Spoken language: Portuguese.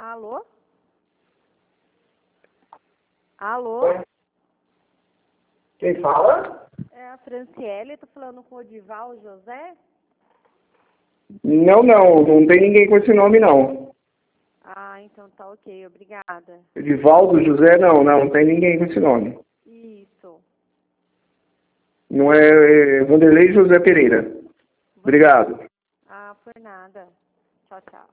Alô? Alô? Oi. Quem fala? É a Franciele, tô falando com o Odival José? Não tem ninguém com esse nome, não. Ah, então tá ok, obrigada. Edivaldo José, não tem ninguém com esse nome. Isso. Não é Vanderlei José Pereira. Obrigado. Ah, por nada. Tchau, tchau.